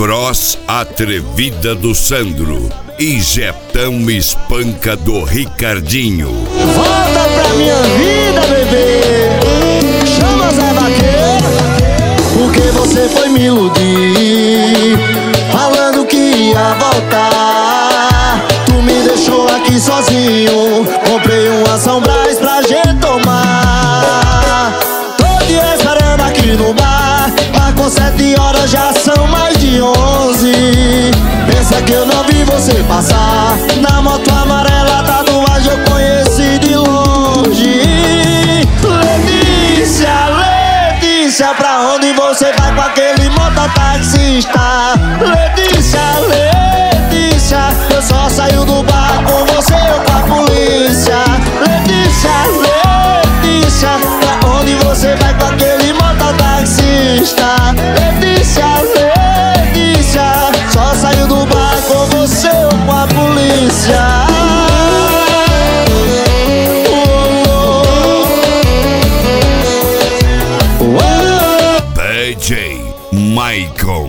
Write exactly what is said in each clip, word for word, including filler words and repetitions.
Cross Atrevida do Sandro e Jetão Espanca do Ricardinho. Volta pra minha vida, bebê. Chama Zé Vaqueiro, porque você foi me iludir, falando que ia voltar. Tu me deixou aqui sozinho, comprei uma São Brás pra gente tomar. Tô te esperando aqui no bar, marcou sete horas, já são mais de onze. Pensa que eu não vi você passar, na moto amarela, tatuagem eu conheci de longe. Letícia, Letícia, pra onde você vai com aquele mototaxista? Letícia, Letícia, eu só saio do bar com você ou com a polícia. Letícia, Letícia, pra onde você vai com aquele mototaxista? Letícia, Letícia, só saio do bar com você ou com a polícia. D J Maicon.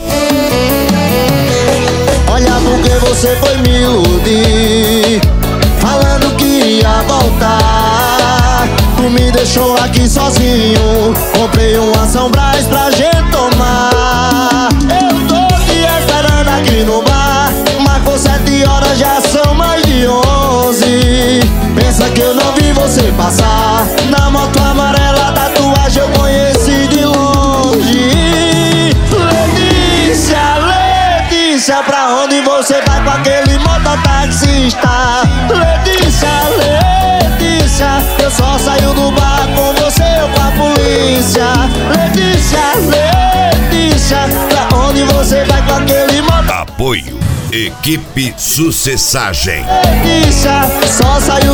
Olha porque você foi me iludir, falando que ia voltar. Tu me deixou aqui sozinho, comprei uma São Brás pra gente tomar. Eu tô te esperando aqui no bar, marcou sete horas, já são mais de onze. Pensa que eu não vi você passar, na moto amarela, tatuagem eu conheci de longe. Letícia, Letícia, pra onde você vai com aquele mototaxista? Letícia, Letícia, eu só saio do bar com você ou com a polícia. Letícia, Letícia, pra onde você vai com aquele mototaxista? Apoio Equipe Sucessagem. Letícia, só saio